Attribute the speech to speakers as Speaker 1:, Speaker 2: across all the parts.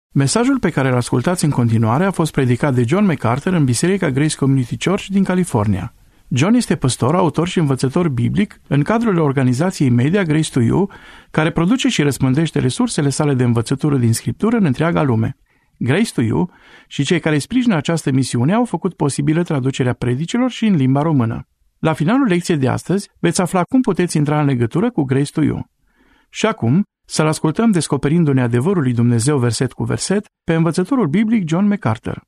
Speaker 1: Mesajul pe care îl ascultați în continuare a fost predicat de John MacArthur în Biserica Grace Community Church din California. John este păstor, autor și învățător biblic în cadrul organizației media Grace to You, care produce și răspândește resursele sale de învățătură din Scriptură în întreaga lume. Grace to You și cei care sprijină această misiune au făcut posibilă traducerea predicilor și în limba română. La finalul lecției de astăzi veți afla cum puteți intra în legătură cu Grace to You. Și acum, să-l ascultăm descoperindu-ne adevărul lui Dumnezeu verset cu verset pe învățătorul biblic John MacArthur.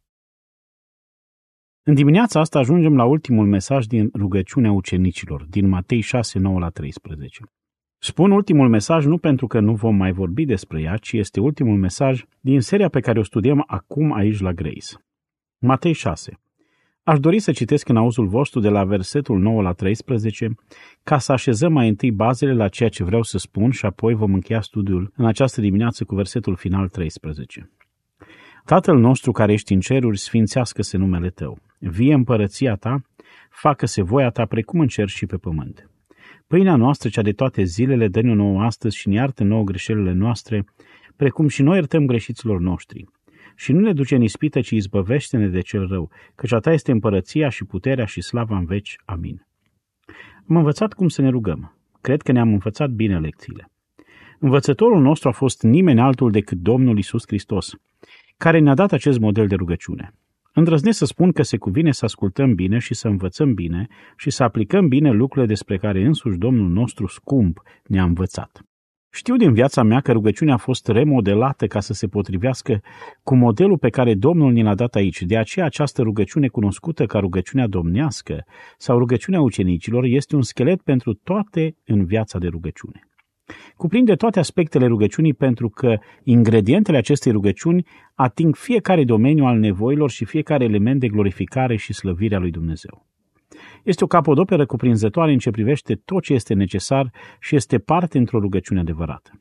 Speaker 2: În dimineața asta ajungem la ultimul mesaj din rugăciunea ucenicilor, din Matei 6, 9-13. Spun ultimul mesaj nu pentru că nu vom mai vorbi despre ea, ci este ultimul mesaj din seria pe care o studiem acum aici la Grace. Matei 6. Aș dori să citesc în auzul vostru de la versetul 9-13, ca să așezăm mai întâi bazele la ceea ce vreau să spun și apoi vom încheia studiul în această dimineață cu versetul final 13. Tatăl nostru care ești în ceruri, sfințească-se numele Tău. Vie împărăția Ta, facă-se voia Ta precum în cer și pe pământ. Pâinea noastră, cea de toate zilele, dă-ne nouă astăzi și ne iartă nouă greșelile noastre, precum și noi iertăm greșiților noștri. Și nu ne duce în ispită, ci izbăvește-ne de cel rău, căci a Ta este împărăția și puterea și slava în veci. Amin. Am învățat cum să ne rugăm. Cred că ne-am învățat bine lecțiile. Învățătorul nostru a fost nimeni altul decât Domnul Iisus Hristos, care ne-a dat acest model de rugăciune. Îndrăznesc să spun că se cuvine să ascultăm bine și să învățăm bine și să aplicăm bine lucrurile despre care însuși Domnul nostru scump ne-a învățat. Știu din viața mea că rugăciunea a fost remodelată ca să se potrivească cu modelul pe care Domnul ne l-a dat aici. De aceea această rugăciune cunoscută ca rugăciunea domnească sau rugăciunea ucenicilor este un schelet pentru toate în viața de rugăciune. Cuprinde toate aspectele rugăciunii pentru că ingredientele acestei rugăciuni ating fiecare domeniu al nevoilor și fiecare element de glorificare și slăvire a lui Dumnezeu. Este o capodoperă cuprinzătoare în ce privește tot ce este necesar și este parte într-o rugăciune adevărată.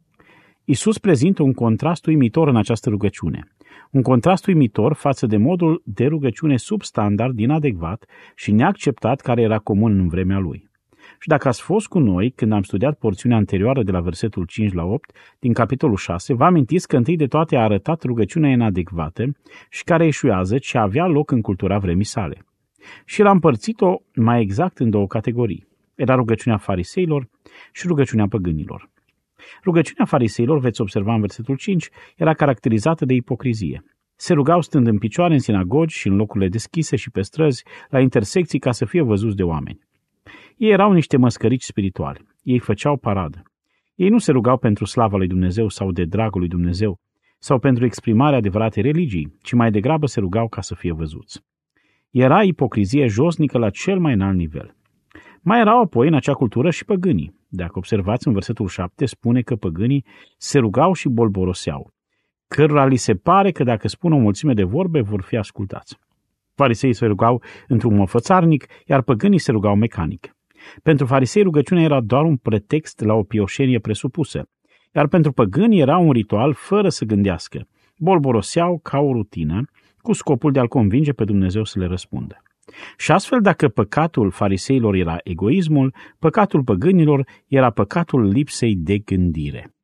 Speaker 2: Iisus prezintă un contrast uimitor în această rugăciune. Un contrast uimitor față de modul de rugăciune substandard, inadecvat și neacceptat care era comun în vremea lui. Și dacă ați fost cu noi când am studiat porțiunea anterioară de la versetul 5 la 8 din capitolul 6, vă amintiți că întâi de toate a arătat rugăciunea inadecvată și care eșuează ce avea loc în cultura vremii sale. Și l-a împărțit-o mai exact în două categorii. Era rugăciunea fariseilor și rugăciunea păgânilor. Rugăciunea fariseilor, veți observa în versetul 5, era caracterizată de ipocrizie. Se rugau stând în picioare în sinagogi și în locurile deschise și pe străzi, la intersecții ca să fie văzuți de oameni. Ei erau niște măscărici spirituali. Ei făceau paradă. Ei nu se rugau pentru slava lui Dumnezeu sau de dragul lui Dumnezeu sau pentru exprimarea adevăratei religii, ci mai degrabă se rugau ca să fie văzuți. Era ipocrizie josnică la cel mai înalt nivel. Mai erau apoi în acea cultură și păgânii. Dacă observați în versetul 7, spune că păgânii se rugau și bolboroseau, cărora li se pare că dacă spun o mulțime de vorbe vor fi ascultați. Fariseii se rugau într-un mod fățarnic, iar păgânii se rugau mecanic. Pentru farisei rugăciunea era doar un pretext la o pioșenie presupusă, iar pentru păgâni era un ritual fără să gândească. Bolboroseau ca o rutină, cu scopul de a-L convinge pe Dumnezeu să le răspundă. Și astfel, dacă păcatul fariseilor era egoismul, păcatul păgânilor era păcatul lipsei de gândire.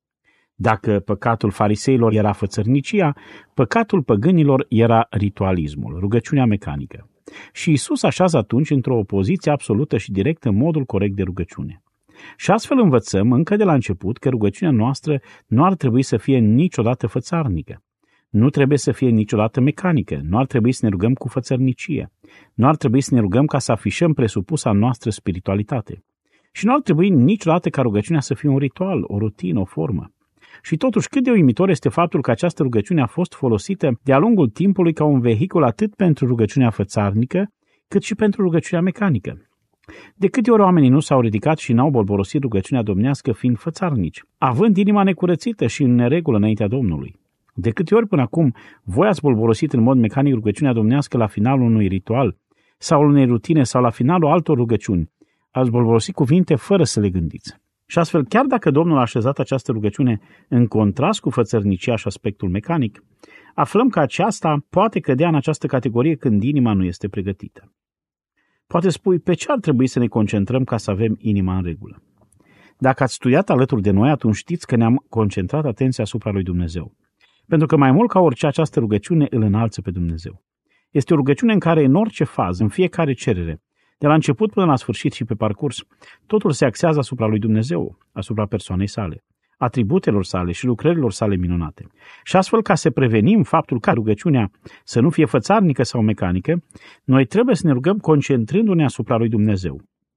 Speaker 2: Dacă păcatul fariseilor era fățărnicia, păcatul păgânilor era ritualismul, rugăciunea mecanică. Și Iisus așează atunci într-o opoziție absolută și directă modul corect de rugăciune. Și astfel învățăm încă de la început că rugăciunea noastră nu ar trebui să fie niciodată fățarnică. Nu trebuie să fie niciodată mecanică, nu ar trebui să ne rugăm cu fățărnicie, nu ar trebui să ne rugăm ca să afișăm presupusa noastră spiritualitate. Și nu ar trebui niciodată ca rugăciunea să fie un ritual, o rutină, o formă. Și totuși cât de uimitor este faptul că această rugăciune a fost folosită de-a lungul timpului ca un vehicul atât pentru rugăciunea fățarnică, cât și pentru rugăciunea mecanică. De câte ori oamenii nu s-au ridicat și n-au bolborosit rugăciunea domnească fiind fățarnici, având inima necurățită și în neregulă înaintea Domnului. De câte ori până acum voi ați bolborosit în mod mecanic rugăciunea domnească la finalul unui ritual sau unei rutine sau la finalul altor rugăciuni, ați bolborosit cuvinte fără să le gândiți. Și astfel, chiar dacă Domnul a așezat această rugăciune în contrast cu fățărnicia și aspectul mecanic, aflăm că aceasta poate cădea în această categorie când inima nu este pregătită. Poate spui, pe ce ar trebui să ne concentrăm ca să avem inima în regulă? Dacă ați studiat alături de noi, atunci știți că ne-am concentrat atenția asupra lui Dumnezeu. Pentru că mai mult ca orice, această rugăciune îl înalță pe Dumnezeu. Este o rugăciune în care, în orice fază, în fiecare cerere, de la început până la sfârșit și pe parcurs, totul se axează asupra lui Dumnezeu, asupra persoanei sale, atributelor sale și lucrărilor sale minunate. Și astfel, ca să prevenim faptul ca rugăciunea să nu fie fățarnică sau mecanică, noi trebuie să ne rugăm concentrându-ne asupra lui Dumnezeu.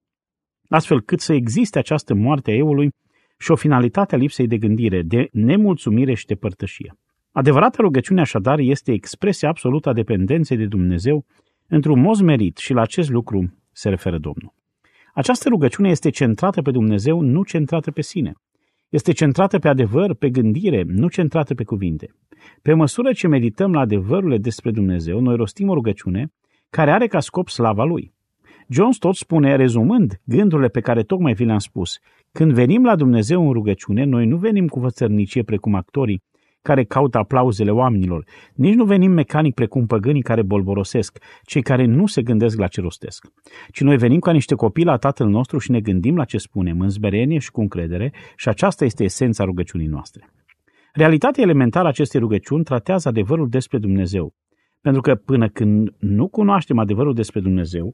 Speaker 2: Astfel cât să existe această moarte a eului și o finalitate a lipsei de gândire, de nemulțumire și de părtășie. Adevărata rugăciune așadar este expresia absolută a dependenței de Dumnezeu într-un mod merit și la acest lucru se referă Domnul. Această rugăciune este centrată pe Dumnezeu, nu centrată pe sine. Este centrată pe adevăr, pe gândire, nu centrată pe cuvinte. Pe măsură ce medităm la adevărurile despre Dumnezeu, noi rostim o rugăciune care are ca scop slava Lui. John Stott spune, rezumând gândurile pe care tocmai vi le-am spus, când venim la Dumnezeu în rugăciune, noi nu venim cu vățărnicie precum actorii care caută aplauzele oamenilor, nici nu venim mecanic precum păgânii care bolborosesc, cei care nu se gândesc la ce rostesc, ci noi venim ca niște copii la Tatăl nostru și ne gândim la ce spunem, în smerenie și cu încredere, și aceasta este esența rugăciunii noastre. Realitatea elementară a acestei rugăciuni tratează adevărul despre Dumnezeu, pentru că până când nu cunoaștem adevărul despre Dumnezeu,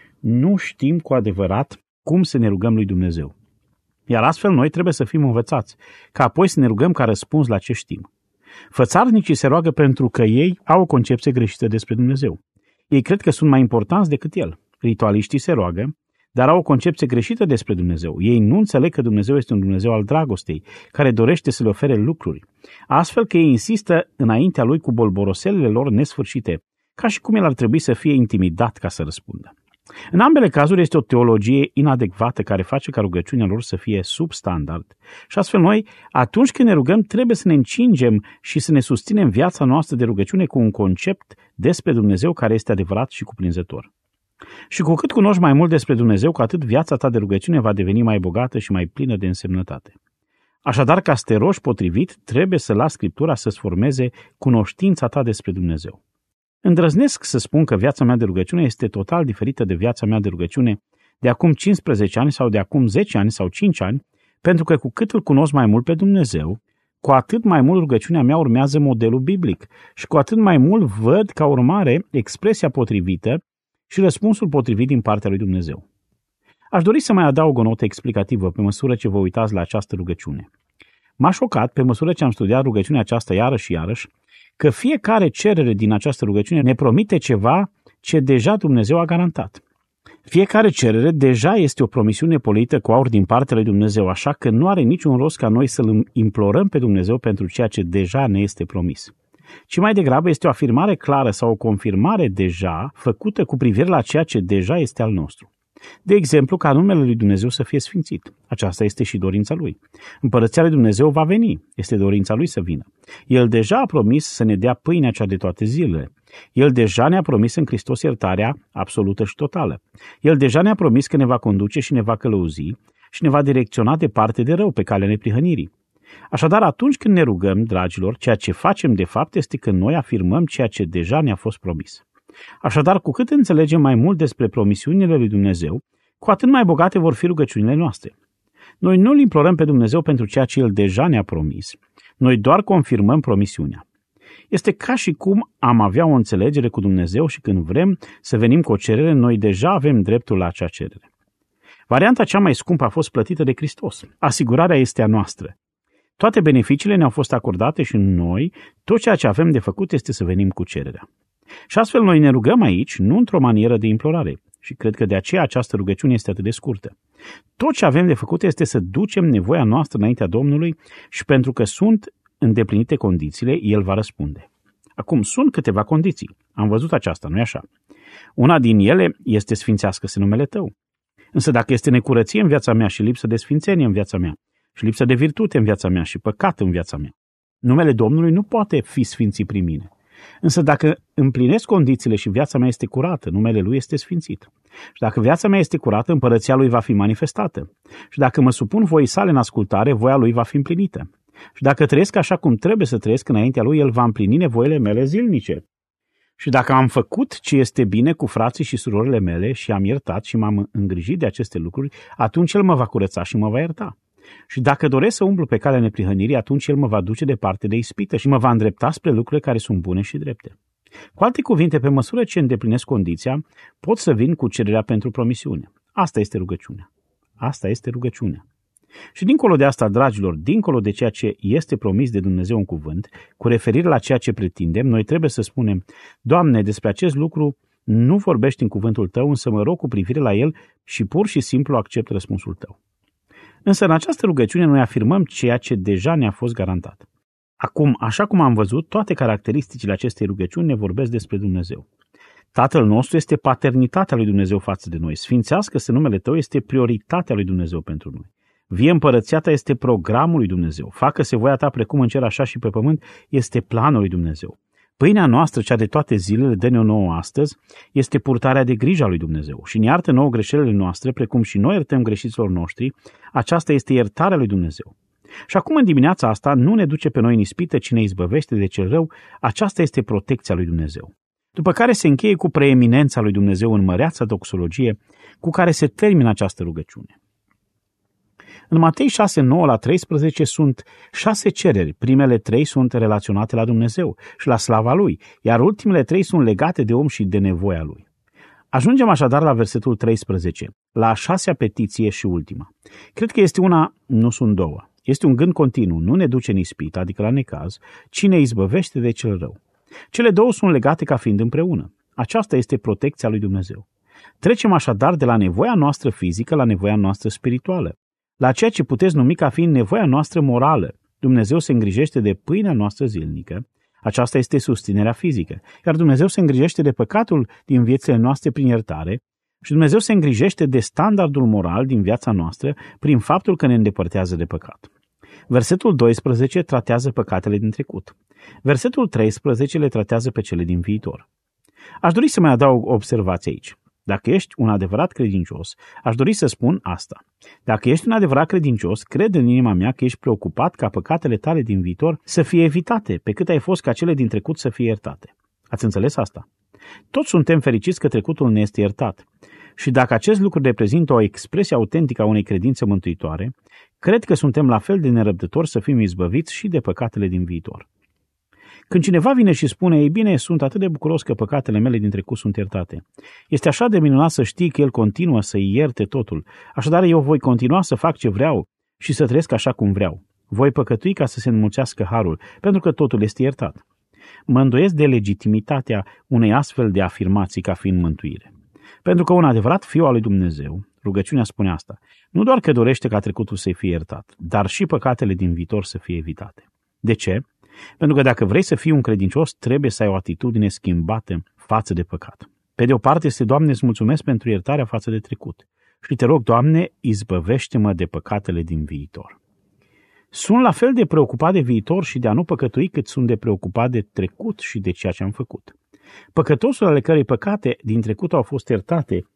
Speaker 2: nu știm cu adevărat cum să ne rugăm lui Dumnezeu. Iar astfel noi trebuie să fim învățați, ca apoi să ne rugăm ca răspuns la ce știm. Fățarnicii se roagă pentru că ei au o concepție greșită despre Dumnezeu. Ei cred că sunt mai importanți decât El. Ritualiștii se roagă, dar au o concepție greșită despre Dumnezeu. Ei nu înțeleg că Dumnezeu este un Dumnezeu al dragostei, care dorește să le ofere lucruri. Astfel că ei insistă înaintea Lui cu bolboroselele lor nesfârșite, ca și cum El ar trebui să fie intimidat ca să răspundă. În ambele cazuri este o teologie inadecvată care face ca rugăciunea lor să fie substandard. Și astfel noi, atunci când ne rugăm, trebuie să ne încingem și să ne susținem viața noastră de rugăciune cu un concept despre Dumnezeu care este adevărat și cuprinzător. Și cu cât cunoști mai mult despre Dumnezeu, cu atât viața ta de rugăciune va deveni mai bogată și mai plină de însemnătate. Așadar, ca să te rogi potrivit, trebuie să lași Scriptura să-ți formeze cunoștința ta despre Dumnezeu. Îndrăznesc să spun că viața mea de rugăciune este total diferită de viața mea de rugăciune de acum 15 ani sau de acum 10 ani sau 5 ani, pentru că cu cât îl cunosc mai mult pe Dumnezeu, cu atât mai mult rugăciunea mea urmează modelul biblic și cu atât mai mult văd ca urmare expresia potrivită și răspunsul potrivit din partea lui Dumnezeu. Aș dori să mai adaug o notă explicativă pe măsură ce vă uitați la această rugăciune. M-a șocat, pe măsură ce am studiat rugăciunea aceasta iarăși și iarăși, că fiecare cerere din această rugăciune ne promite ceva ce deja Dumnezeu a garantat. Fiecare cerere deja este o promisiune polită cu aur din partea lui Dumnezeu, așa că nu are niciun rost ca noi să-L implorăm pe Dumnezeu pentru ceea ce deja ne este promis. Ci mai degrabă este o afirmare clară sau o confirmare deja făcută cu privire la ceea ce deja este al nostru. De exemplu, ca numele lui Dumnezeu să fie sfințit. Aceasta este și dorința Lui. Împărăția lui Dumnezeu va veni. Este dorința Lui să vină. El deja a promis să ne dea pâinea cea de toate zilele. El deja ne-a promis în Hristos iertarea absolută și totală. El deja ne-a promis că ne va conduce și ne va călăuzi și ne va direcționa departe de rău pe calea neprihănirii. Așadar, atunci când ne rugăm, dragilor, ceea ce facem de fapt este că noi afirmăm ceea ce deja ne-a fost promis. Așadar, cu cât înțelegem mai mult despre promisiunile lui Dumnezeu, cu atât mai bogate vor fi rugăciunile noastre. Noi nu îl implorăm pe Dumnezeu pentru ceea ce El deja ne-a promis. Noi doar confirmăm promisiunea. Este ca și cum am avea o înțelegere cu Dumnezeu și când vrem să venim cu o cerere, noi deja avem dreptul la acea cerere. Varianta cea mai scumpă a fost plătită de Hristos. Asigurarea este a noastră. Toate beneficiile ne-au fost acordate și noi, tot ceea ce avem de făcut este să venim cu cererea. Și astfel noi ne rugăm aici, nu într-o manieră de implorare. Și cred că de aceea această rugăciune este atât de scurtă. Tot ce avem de făcut este să ducem nevoia noastră înaintea Domnului și pentru că sunt îndeplinite condițiile, El va răspunde. Acum, sunt câteva condiții. Am văzut aceasta, nu-i așa? Una din ele este sfințească-se numele Tău. Însă dacă este necurăție în viața mea și lipsă de sfințenie în viața mea, și lipsă de virtute în viața mea și păcat în viața mea, numele Domnului nu poate fi sfințit prin mine. Însă dacă împlinesc condițiile și viața mea este curată, numele Lui este sfințit. Și dacă viața mea este curată, împărăția Lui va fi manifestată. Și dacă mă supun voii sale în ascultare, voia Lui va fi împlinită. Și dacă trăiesc așa cum trebuie să trăiesc înaintea Lui, El va împlini nevoile mele zilnice. Și dacă am făcut ce este bine cu frații și surorile mele și am iertat și m-am îngrijit de aceste lucruri, atunci El mă va curăța și mă va ierta. Și dacă doresc să umblu pe calea neprihănirii, atunci El mă va duce departe de ispită și mă va îndrepta spre lucrurile care sunt bune și drepte. Cu alte cuvinte, pe măsură ce îndeplinesc condiția, pot să vin cu cererea pentru promisiune. Asta este rugăciunea. Asta este rugăciunea. Și dincolo de asta, dragilor, dincolo de ceea ce este promis de Dumnezeu în cuvânt, cu referire la ceea ce pretindem, noi trebuie să spunem: Doamne, despre acest lucru nu vorbești în cuvântul Tău, însă mă rog cu privire la el și pur și simplu accept răspunsul Tău. Însă în această rugăciune noi afirmăm ceea ce deja ne-a fost garantat. Acum, așa cum am văzut, toate caracteristicile acestei rugăciuni ne vorbesc despre Dumnezeu. Tatăl nostru este paternitatea lui Dumnezeu față de noi. Sfințească-se numele Tău este prioritatea lui Dumnezeu pentru noi. Vie împărăția Ta este programul lui Dumnezeu. Facă-se voia Ta precum în cer așa și pe pământ este planul lui Dumnezeu. Pâinea noastră, cea de toate zilele, dă-ne-o nouă astăzi, este purtarea de grijă a lui Dumnezeu. Și ne iartă nouă greșelile noastre, precum și noi iertăm greșiților noștri, aceasta este iertarea lui Dumnezeu. Și acum, în dimineața asta, nu ne duce pe noi în ispită, ci ne izbăvește de cel rău, aceasta este protecția lui Dumnezeu. După care se încheie cu preeminența lui Dumnezeu în măreața doxologie, cu care se termină această rugăciune. În Matei 6:9-13 sunt 6 cereri. Primele 3 sunt relaționate la Dumnezeu și la slava Lui, iar ultimele 3 sunt legate de om și de nevoia Lui. Ajungem așadar la versetul 13, la a 6-a petiție și ultima. Cred că este una, nu sunt două. Este un gând continuu, nu ne duce în ispită, adică la necaz, ci ne izbăvește de cel rău. Cele două sunt legate ca fiind împreună. Aceasta este protecția lui Dumnezeu. Trecem așadar de la nevoia noastră fizică la nevoia noastră spirituală, la ceea ce puteți numi ca fiind nevoia noastră morală. Dumnezeu se îngrijește de pâinea noastră zilnică, aceasta este susținerea fizică, iar Dumnezeu se îngrijește de păcatul din viețile noastre prin iertare și Dumnezeu se îngrijește de standardul moral din viața noastră prin faptul că ne îndepărtează de păcat. Versetul 12 tratează păcatele din trecut. Versetul 13 le tratează pe cele din viitor. Aș dori să mai adaug o observație aici. Dacă ești un adevărat credincios, aș dori să spun asta. Dacă ești un adevărat credincios, cred în inima mea că ești preocupat ca păcatele tale din viitor să fie evitate, pe cât ai fost ca cele din trecut să fie iertate. Ați înțeles asta? Toți suntem fericiți că trecutul ne este iertat. Și dacă acest lucru reprezintă o expresie autentică a unei credințe mântuitoare, cred că suntem la fel de nerăbdători să fim izbăviți și de păcatele din viitor. Când cineva vine și spune: ei bine, sunt atât de bucuros că păcatele mele din trecut sunt iertate. Este așa de minunat să știi că El continuă să ierte totul. Așadar, eu voi continua să fac ce vreau și să trăiesc așa cum vreau. Voi păcătui ca să se înmulțească harul, pentru că totul este iertat. Mă îndoiesc de legitimitatea unei astfel de afirmații ca fiind mântuire. Pentru că un adevărat fiu al lui Dumnezeu, rugăciunea spune asta, nu doar că dorește ca trecutul să fie iertat, dar și păcatele din viitor să fie evitate. De ce? Pentru că dacă vrei să fii un credincios, trebuie să ai o atitudine schimbată față de păcat. Pe de o parte este: Doamne, îți mulțumesc pentru iertarea față de trecut. Și te rog, Doamne, izbăvește-mă de păcatele din viitor. Sunt la fel de preocupat de viitor și de a nu păcătui cât sunt de preocupat de trecut și de ceea ce am făcut. Păcătosul ale cărei păcate din trecut au fost iertate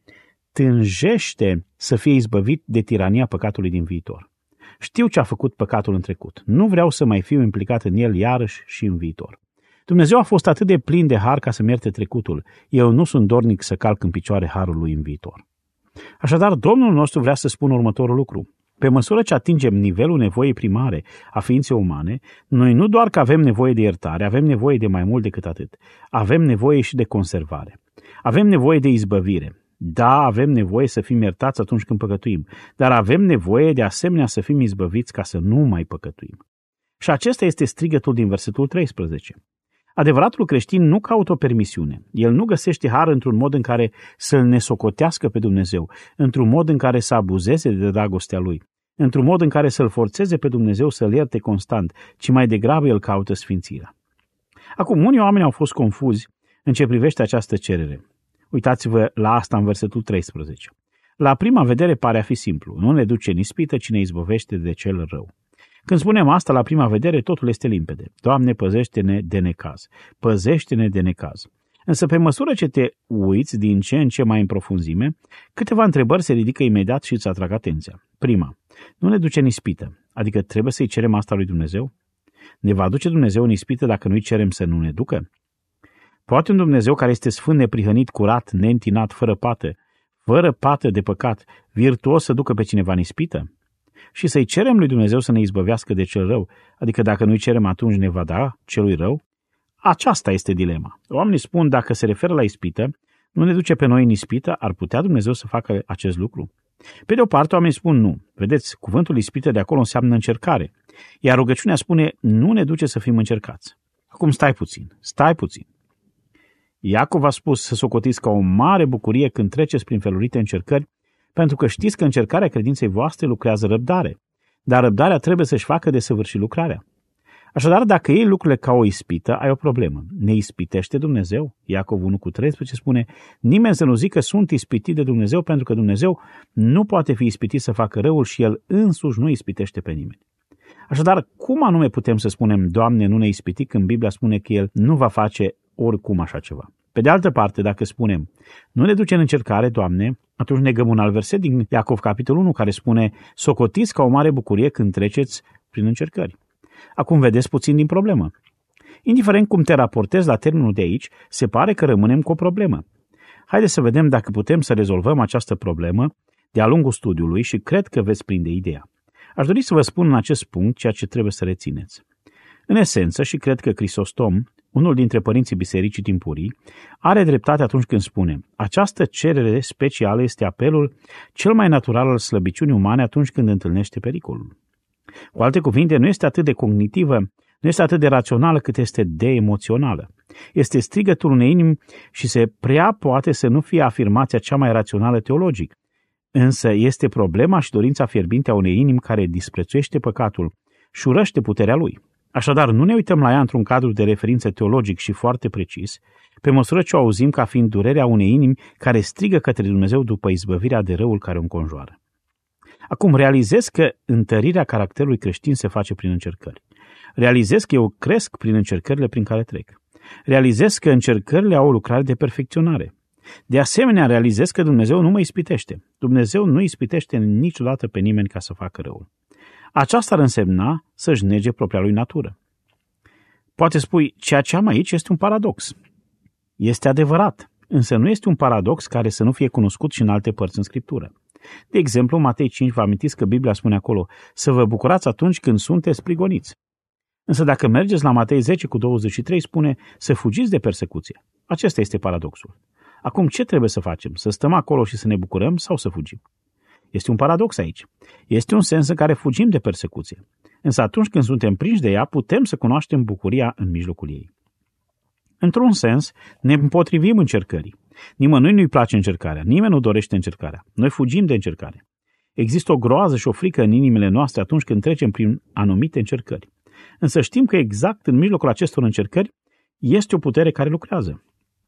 Speaker 2: tânjește să fie izbăvit de tirania păcatului din viitor. Știu ce a făcut păcatul în trecut. Nu vreau să mai fiu implicat în el iarăși și în viitor. Dumnezeu a fost atât de plin de har ca să-mi ierte trecutul. Eu nu sunt dornic să calc în picioare harul lui în viitor. Așadar, Domnul nostru vrea să spună următorul lucru. Pe măsură ce atingem nivelul nevoii primare a ființei umane, noi nu doar că avem nevoie de iertare, avem nevoie de mai mult decât atât. Avem nevoie și de conservare. Avem nevoie de izbăvire. Da, avem nevoie să fim iertați atunci când păcătuim, dar avem nevoie de asemenea să fim izbăviți ca să nu mai păcătuim. Și acesta este strigătul din versetul 13. Adevăratul creștin nu caută o permisiune. El nu găsește har într-un mod în care să-L nesocotească pe Dumnezeu, într-un mod în care să abuzeze de dragostea Lui, într-un mod în care să-L forțeze pe Dumnezeu să-L ierte constant, ci mai degrabă el caută sfințirea. Acum, unii oameni au fost confuzi în ce privește această cerere. Uitați-vă la asta în versetul 13. La prima vedere pare a fi simplu. Nu ne duce în ispită, ci ne izbăvește de cel rău. Când spunem asta, la prima vedere, totul este limpede. Doamne, păzește-ne de necaz. Păzește-ne de necaz. Însă, pe măsură ce te uiți din ce în ce mai în profunzime, câteva întrebări se ridică imediat și îți atrag atenția. Prima, nu ne duce în ispită, adică trebuie să-i cerem asta lui Dumnezeu? Ne va duce Dumnezeu în ispită dacă nu-i cerem să nu ne ducă? Poate un Dumnezeu care este sfânt, neprihănit, curat, neîntinat, fără pată de păcat, virtuos să ducă pe cineva în ispită? și să-i cerem lui Dumnezeu să ne izbăvească de cel rău, adică dacă nu-i cerem, atunci ne va da celui rău? Aceasta este dilema. Oamenii spun, dacă se referă la ispită, nu ne duce pe noi în ispită, ar putea Dumnezeu să facă acest lucru? Pe de o parte, oamenii spun nu. Vedeți, cuvântul ispită de acolo înseamnă încercare, iar rugăciunea spune nu ne duce să fim încercați. Acum stai puțin. Iacov a spus să socotiți ca o mare bucurie când treceți prin felurite încercări, pentru că știți că încercarea credinței voastre lucrează răbdare, dar răbdarea trebuie să-și facă desăvârșit lucrarea. Așadar, dacă iei lucrurile ca o ispită, ai o problemă. Ne ispitește Dumnezeu? Iacov 1:13 spune, nimeni să nu zică sunt ispitit de Dumnezeu, pentru că Dumnezeu nu poate fi ispitit să facă răul și El însuși nu ispitește pe nimeni. Așadar, cum anume putem să spunem, Doamne, nu ne ispiti, când Biblia spune că El nu va face oricum așa ceva? Pe de altă parte, dacă spunem, nu ne duce în încercare, Doamne, atunci negăm un alt verset din Iacov capitolul 1, care spune, socotiți ca o mare bucurie când treceți prin încercări. Acum vedeți puțin din problemă. Indiferent cum te raportezi la termenul de aici, se pare că rămânem cu o problemă. Haideți să vedem dacă putem să rezolvăm această problemă de-a lungul studiului și cred că veți prinde ideea. Aș dori să vă spun în acest punct ceea ce trebuie să rețineți. În esență, și cred că Crisostom, unul dintre părinții bisericii timpurii, are dreptate atunci când spune, această cerere specială este apelul cel mai natural al slăbiciunii umane atunci când întâlnește pericolul. Cu alte cuvinte, nu este atât de cognitivă, nu este atât de rațională cât este de emoțională. Este strigătul unei inimi și se prea poate să nu fie afirmația cea mai rațională teologic. Însă este problema și dorința fierbinte a unei inimi care disprețuiește păcatul și urăște puterea lui. Așadar, nu ne uităm la ea într-un cadru de referință teologic și foarte precis, pe măsură ce o auzim ca fiind durerea unei inimi care strigă către Dumnezeu după izbăvirea de răul care o înconjoară. Acum, realizez că întărirea caracterului creștin se face prin încercări. Realizez că eu cresc prin încercările prin care trec. Realizez că încercările au o lucrare de perfecționare. De asemenea, realizez că Dumnezeu nu mă ispitește. Dumnezeu nu ispitește niciodată pe nimeni ca să facă răul. Aceasta ar însemna să-și nege propria lui natură. Poate spui, ceea ce am aici este un paradox. Este adevărat, însă nu este un paradox care să nu fie cunoscut și în alte părți în Scriptură. De exemplu, Matei 5, vă amintiți că Biblia spune acolo, să vă bucurați atunci când sunteți prigoniți. Însă dacă mergeți la Matei 10:23, spune să fugiți de persecuție. Acesta este paradoxul. Acum, ce trebuie să facem? Să stăm acolo și să ne bucurăm sau să fugim? Este un paradox aici. Este un sens în care fugim de persecuție. Însă atunci când suntem prinși de ea, putem să cunoaștem bucuria în mijlocul ei. Într-un sens, ne împotrivim încercării. Nimănui nu-i place încercarea, nimeni nu dorește încercarea. Noi fugim de încercare. Există o groază și o frică în inimile noastre atunci când trecem prin anumite încercări. Însă știm că exact în mijlocul acestor încercări este o putere care lucrează.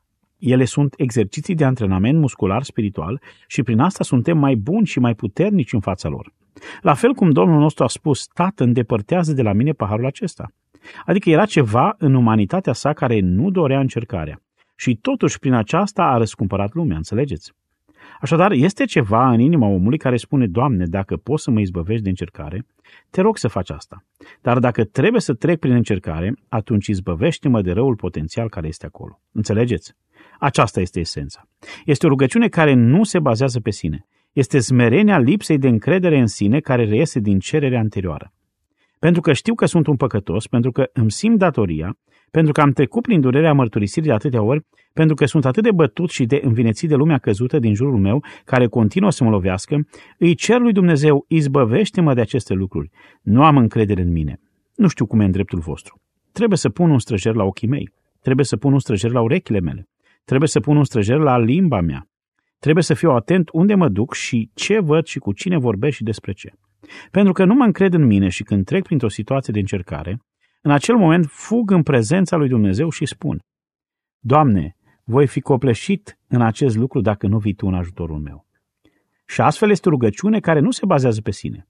Speaker 2: Ele sunt exerciții de antrenament muscular spiritual și prin asta suntem mai buni și mai puternici în fața lor. La fel cum Domnul nostru a spus, Tată, îndepărtează de la mine paharul acesta. Adică era ceva în umanitatea sa care nu dorea încercarea. Și totuși prin aceasta a răscumpărat lumea, înțelegeți? Așadar, este ceva în inima omului care spune, Doamne, dacă poți să mă izbăvești de încercare, te rog să faci asta. Dar dacă trebuie să trec prin încercare, atunci izbăvește-mă de răul potențial care este acolo. Înțelegeți? Aceasta este esența. Este o rugăciune care nu se bazează pe sine. Este smerenia lipsei de încredere în sine care reiese din cererea anterioară. Pentru că știu că sunt un păcătos, pentru că îmi simt datoria, pentru că am trecut prin durerea mărturisirii de atâtea ori, pentru că sunt atât de bătut și de învinețit de lumea căzută din jurul meu, care continuă să mă lovească, îi cer lui Dumnezeu, izbăvește-mă de aceste lucruri. Nu am încredere în mine. Nu știu cum e în dreptul vostru. Trebuie să pun un străjer la ochii mei. Trebuie să pun un străjer la urechile mele. Trebuie să pun un străjer la limba mea. Trebuie să fiu atent unde mă duc și ce văd și cu cine vorbesc și despre ce. Pentru că nu mă încred în mine și când trec printr-o situație de încercare, în acel moment fug în prezența lui Dumnezeu și spun, Doamne, voi fi copleșit în acest lucru dacă nu vii Tu în ajutorul meu. Și astfel este o rugăciune care nu se bazează pe sine.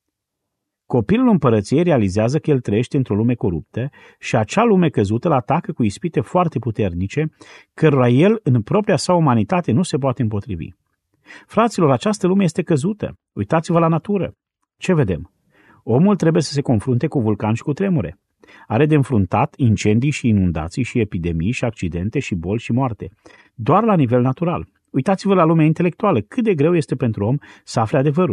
Speaker 2: Copilul împărăției realizează că el trăiește într-o lume coruptă și acea lume căzută îl atacă cu ispite foarte puternice, cărora el, în propria sa umanitate, nu se poate împotrivi. Fraților, această lume este căzută. Uitați-vă la natură. Ce vedem? Omul trebuie să se confrunte cu vulcani și cu tremure. Are de înfruntat incendii și inundații și epidemii și accidente și boli și moarte. Doar la nivel natural. Uitați-vă la lumea intelectuală. Cât de greu este pentru om să afle adevărul.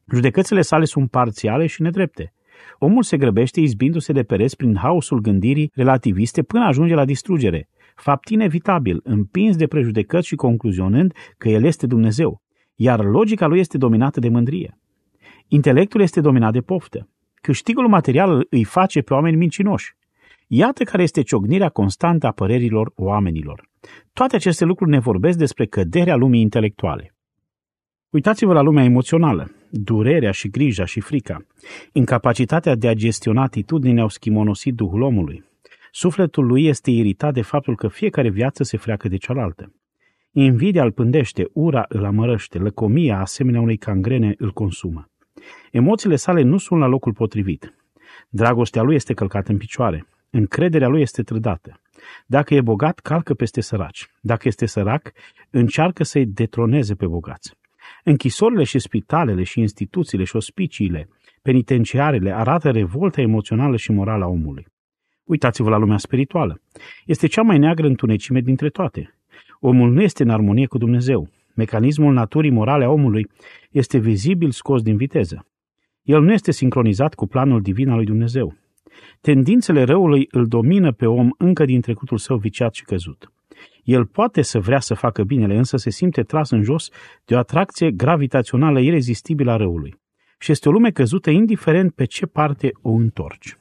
Speaker 2: Judecățile sale sunt parțiale și nedrepte. Omul se grăbește izbindu-se de pereți prin haosul gândirii relativiste până ajunge la distrugere, fapt inevitabil, împins de prejudecăți și concluzionând că el este Dumnezeu, iar logica lui este dominată de mândrie. Intelectul este dominat de poftă. Câștigul material îi face pe oameni mincinoși. Iată care este ciocnirea constantă a părerilor oamenilor. Toate aceste lucruri ne vorbesc despre căderea lumii intelectuale. Uitați-vă la lumea emoțională. Durerea și grija și frica, incapacitatea de a gestiona atitudinile au schimonosit duhul omului. Sufletul lui este iritat de faptul că fiecare viață se freacă de cealaltă. Invidia îl pândește, ura îl amărăște, lăcomia, asemenea unei cangrene, îl consumă. Emoțiile sale nu sunt la locul potrivit. Dragostea lui este călcată în picioare. Încrederea lui este trădată. Dacă e bogat, calcă peste săraci. Dacă este sărac, încearcă să-i detroneze pe bogați. Închisorile și spitalele și instituțiile și ospiciile, penitenciarele arată revolta emoțională și morală a omului. Uitați-vă la lumea spirituală. Este cea mai neagră întunecime dintre toate. Omul nu este în armonie cu Dumnezeu. Mecanismul naturii morale a omului este vizibil scos din viteză. El nu este sincronizat cu planul divin al lui Dumnezeu. Tendințele răului îl domină pe om încă din trecutul său viciat și căzut. El poate să vrea să facă binele, însă se simte tras în jos de o atracție gravitațională irezistibilă a răului. Și este o lume căzută indiferent pe ce parte o întorci.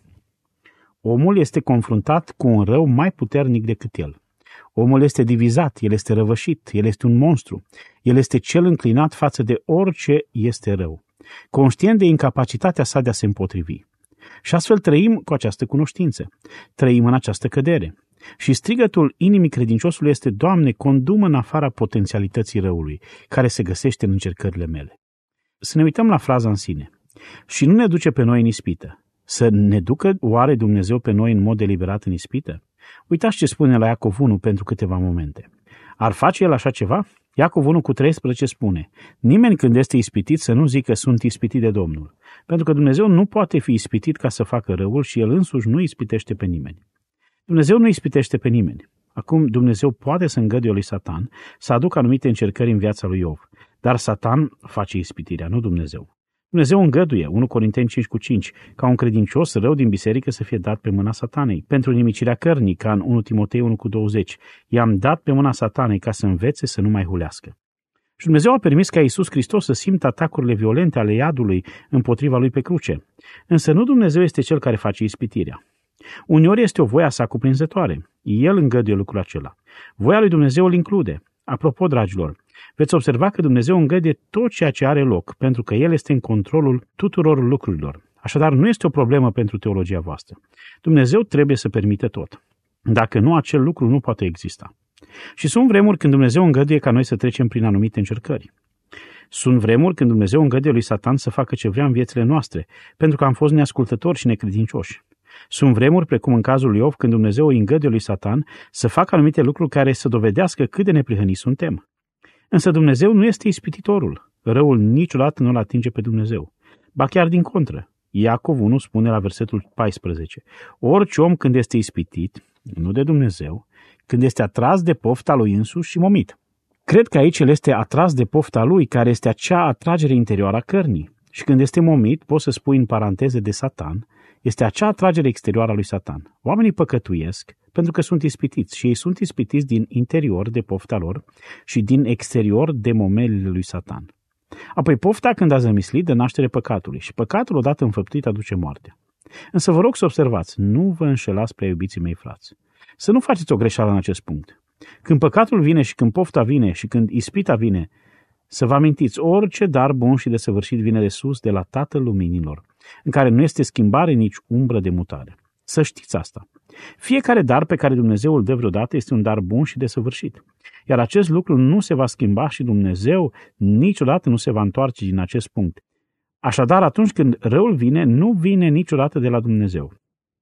Speaker 2: Omul este confruntat cu un rău mai puternic decât el. Omul este divizat, el este răvășit, el este un monstru, el este cel înclinat față de orice este rău, conștient de incapacitatea sa de a se împotrivi. Și astfel trăim cu această cunoștință, trăim în această cădere. Și strigătul inimii credinciosului este: Doamne, condu-mă în afara potențialității răului, care se găsește în încercările mele. Să ne uităm la fraza în sine. Și nu ne duce pe noi în ispită. Să ne ducă oare Dumnezeu pe noi în mod deliberat în ispită? Uitați ce spune la Iacov 1 pentru câteva momente. Ar face el așa ceva? Iacov 1:13 spune: nimeni când este ispitit să nu zică sunt ispitit de Domnul, pentru că Dumnezeu nu poate fi ispitit ca să facă răul și El însuși nu ispitește pe nimeni. Dumnezeu nu ispitește pe nimeni. Acum, Dumnezeu poate să îngăduie lui Satan să aducă anumite încercări în viața lui Iov, dar Satan face ispitirea, nu Dumnezeu. Dumnezeu îngăduie, 1 Corinteni 5:5, ca un credincios rău din biserică să fie dat pe mâna Satanei, pentru nimicirea cărnii, ca în 1 Timotei 1:20. I-am dat pe mâna Satanei ca să învețe să nu mai hulească. Și Dumnezeu a permis ca Iisus Hristos să simtă atacurile violente ale iadului împotriva lui pe cruce. Însă nu Dumnezeu este cel care face ispitirea. Uneori este o voia sa cuprinzătoare. El îngăduie lucrul acela. Voia lui Dumnezeu îl include. Apropo, dragilor, veți observa că Dumnezeu îngăduie tot ceea ce are loc, pentru că El este în controlul tuturor lucrurilor. Așadar, nu este o problemă pentru teologia voastră. Dumnezeu trebuie să permită tot. Dacă nu, acel lucru nu poate exista. Și sunt vremuri când Dumnezeu îngăduie ca noi să trecem prin anumite încercări. Sunt vremuri când Dumnezeu îngăduie lui Satan să facă ce vrea în viețile noastre, pentru că am fost neascultători și necredincioși. Sunt vremuri, precum în cazul lui Iov, când Dumnezeu îi îngăduie lui Satan să facă anumite lucruri care să dovedească cât de neprihăniți suntem. Însă Dumnezeu nu este ispititorul. Răul niciodată nu-l atinge pe Dumnezeu. Ba chiar din contră. Iacov 1 spune la versetul 14: orice om când este ispitit, nu de Dumnezeu, când este atras de pofta lui însuși și momit. Cred că aici el este atras de pofta lui, care este acea atragere interioară a cărnii. Și când este momit, poți să spui în paranteze de Satan, este acea atragere exterioară a lui Satan. Oamenii păcătuiesc pentru că sunt ispitiți și ei sunt ispitiți din interior de pofta lor și din exterior de momelile lui Satan. Apoi pofta, când a zămislit, dă naștere păcatului și păcatul odată înfăptuit aduce moartea. Însă vă rog să observați, nu vă înșelați, prea iubiții mei frați. Să nu faceți o greșeală în acest punct. Când păcatul vine și când pofta vine și când ispita vine, să vă amintiți, orice dar bun și desăvârșit vine de sus, de la Tatăl Luminilor, în care nu este schimbare, nici umbră de mutare. Să știți asta. Fiecare dar pe care Dumnezeu îl dă vreodată este un dar bun și desăvârșit. Iar acest lucru nu se va schimba și Dumnezeu niciodată nu se va întoarce din acest punct. Așadar, atunci când răul vine, nu vine niciodată de la Dumnezeu.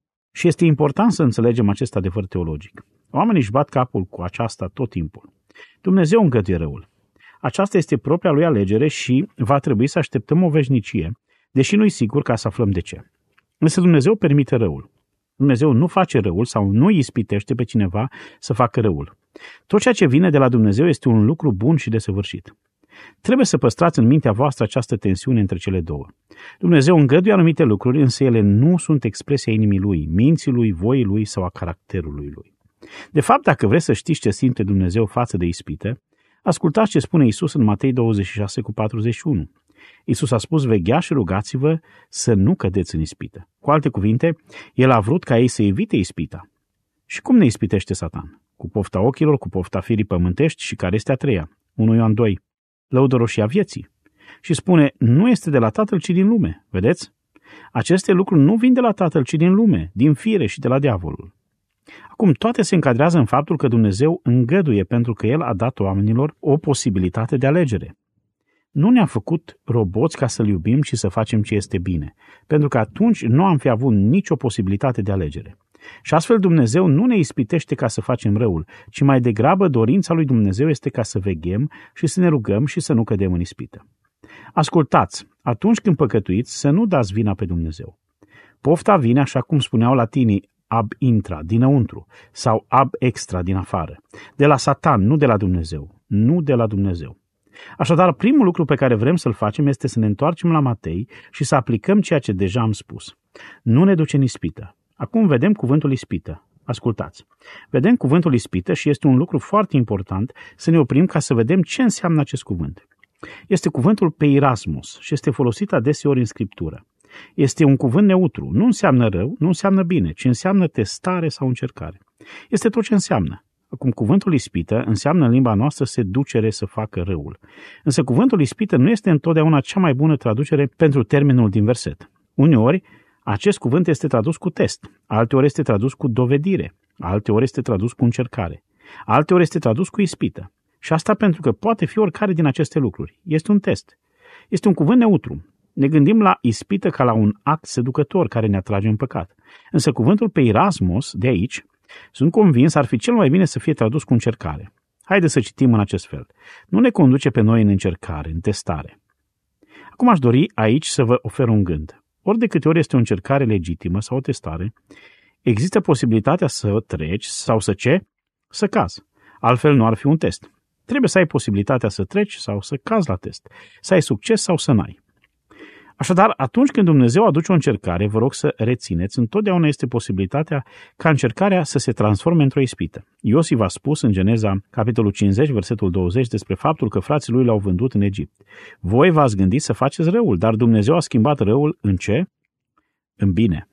Speaker 2: Și este important să înțelegem acest adevăr teologic. Oamenii își bat capul cu aceasta tot timpul. Dumnezeu îngăduie răul. Aceasta este propria lui alegere și va trebui să așteptăm o veșnicie, deși nu-i sigur ca să aflăm de ce. Însă Dumnezeu permite răul. Dumnezeu nu face răul sau nu ispitește pe cineva să facă răul. Tot ceea ce vine de la Dumnezeu este un lucru bun și desăvârșit. Trebuie să păstrați în mintea voastră această tensiune între cele două. Dumnezeu îngăduie anumite lucruri, însă ele nu sunt expresia inimii Lui, minții Lui, voii Lui sau a caracterului Lui. De fapt, dacă vreți să știți ce simte Dumnezeu față de ispită, ascultați ce spune Iisus în Matei 26:41. Iisus a spus: vegheați și rugați-vă să nu cădeți în ispită. Cu alte cuvinte, El a vrut ca ei să evite ispita. Și cum ne ispitește Satan? Cu pofta ochilor, cu pofta firii pământești și care este a treia? 1 Ioan 2. Lăudăroșia vieții. Și spune: nu este de la Tatăl, ci din lume. Vedeți? Aceste lucruri nu vin de la Tatăl, ci din lume, din fire și de la diavolul. Acum, toate se încadrează în faptul că Dumnezeu îngăduie pentru că El a dat oamenilor o posibilitate de alegere. Nu ne-a făcut roboți ca să-L iubim și să facem ce este bine, pentru că atunci nu am fi avut nicio posibilitate de alegere. Și astfel Dumnezeu nu ne ispitește ca să facem răul, ci mai degrabă dorința lui Dumnezeu este ca să veghem și să ne rugăm și să nu cădem în ispită. Ascultați, atunci când păcătuiți, să nu dați vina pe Dumnezeu. Pofta vine, așa cum spuneau latinii, ab intra, dinăuntru, sau ab extra, din afară. De la Satan, nu de la Dumnezeu. Nu de la Dumnezeu. Așadar, primul lucru pe care vrem să-l facem este să ne întoarcem la Matei și să aplicăm ceea ce deja am spus. Nu ne duce în ispită. Acum vedem cuvântul ispită. Ascultați. Vedem cuvântul ispită și este un lucru foarte important să ne oprim ca să vedem ce înseamnă acest cuvânt. Este cuvântul peirasmos și este folosit adeseori în Scriptură. Este un cuvânt neutru. Nu înseamnă rău, nu înseamnă bine, ci înseamnă testare sau încercare. Este tot ce înseamnă. Acum, cuvântul ispită înseamnă în limba noastră seducere să facă răul. Însă cuvântul ispită nu este întotdeauna cea mai bună traducere pentru termenul din verset. Uneori, acest cuvânt este tradus cu test, alteori este tradus cu dovedire, alteori este tradus cu încercare, alteori este tradus cu ispită. Și asta pentru că poate fi oricare din aceste lucruri. Este un test. Este un cuvânt neutru. Ne gândim la ispită ca la un act seducător care ne atrage în păcat. Însă cuvântul peirasmos de aici, sunt convins, ar fi cel mai bine să fie tradus cu încercare. Haideți să citim în acest fel. Nu ne conduce pe noi în încercare, în testare. Acum aș dori aici să vă ofer un gând. Ori de câte ori este o încercare legitimă sau o testare, există posibilitatea să treci sau să ce? Să cazi. Altfel nu ar fi un test. Trebuie să ai posibilitatea să treci sau să cazi la test, să ai succes sau să n-ai. Așadar, atunci când Dumnezeu aduce o încercare, vă rog să rețineți, întotdeauna este posibilitatea ca încercarea să se transforme într-o ispită. Iosif a spus în Geneza, capitolul 50, versetul 20, despre faptul că frații lui l-au vândut în Egipt. Voi v-ați gândit să faceți răul, dar Dumnezeu a schimbat răul în ce? În bine.